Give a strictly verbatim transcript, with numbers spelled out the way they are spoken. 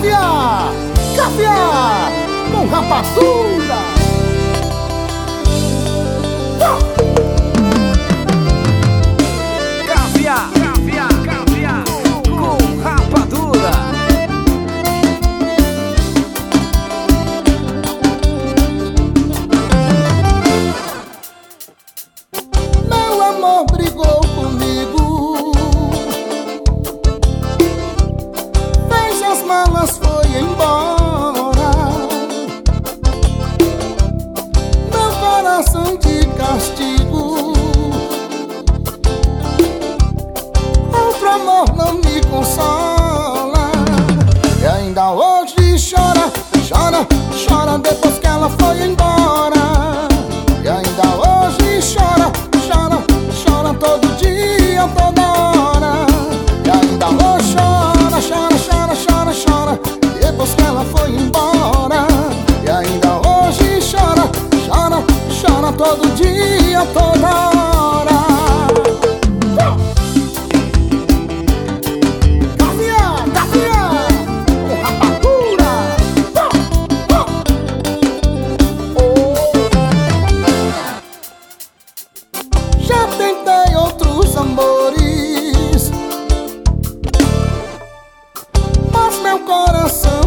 Caviar, caviar com rapadura. Caviar, caviar, caviar com rapadura. Meu amor brigou comigo, fez as malas, foi embora. Meu coração de castigo, outro amor não me consola. E ainda hoje chora, chora, chora depois que ela foi embora. E ainda hoje chora, chora, chora todo dia, toda hora. E ainda hoje chora, chora, chora, chora, chora depois que ela foi embora. E ainda hoje chora, chora, chora todo dia, toda hora. Caviar, caviar com rapadura. Já tentei outros amores, mas meu coração